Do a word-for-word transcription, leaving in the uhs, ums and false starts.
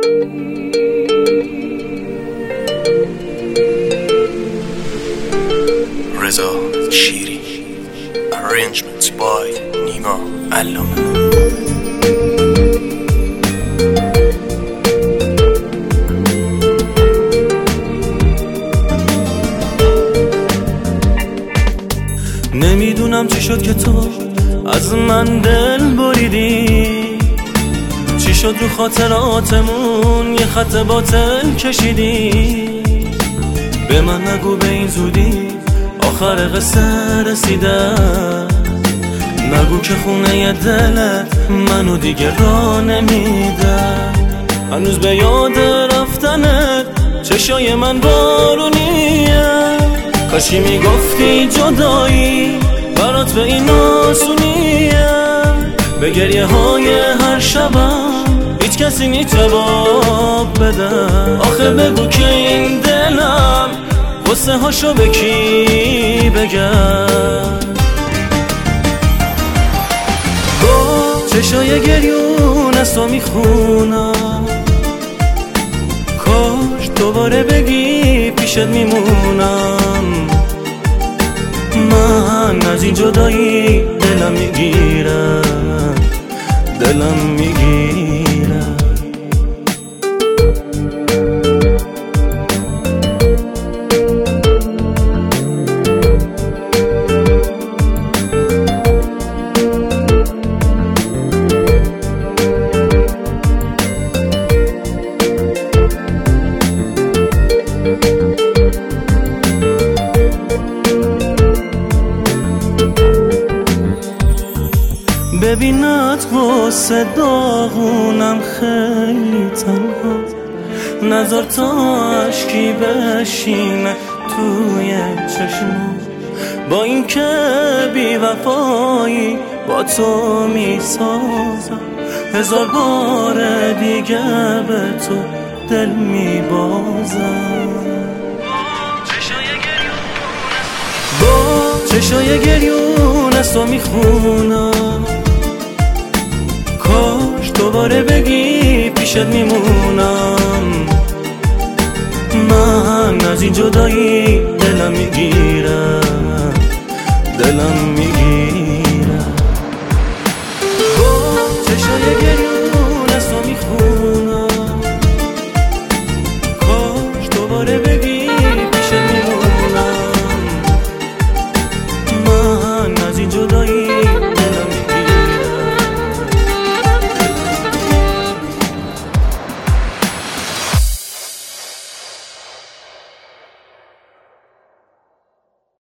رضا شیری Arrangements by نیما علامه. نمیدونم چی شد که تو از من دل بریدی، چی شد رو خاطراتمون یه خط باطل کشیدی. به من نگو به این زودی آخر قصه رسیده، نگو که خونه دلت منو دیگه راه نمیده. هنوز به یاد رفتنت چشای من بارونیه، کاشی میگفتی جدایی برات به این آسونیه. به گریه های هر شبم هیچ کسی نی جواب بده. آخه بگو که این دلم قصه هاشو به کی بگم؟ با چشای گریون از تو میخونم، کاش دوباره بگی پیشت میمونم. من از این جدایی دلم میگیره، دلم میگیره. ببینت قصه داغونم خیلی تنها، نذار تا عشقی بشینه توی چشمم. با این که بی وفایی با تو میسازم، هزار بار دیگه به تو دل میبازم. با چشای گریون از تو میخونم، کاش دوباره بگی پیشت میمونم. من از این جدایی دلم میگیره، دلم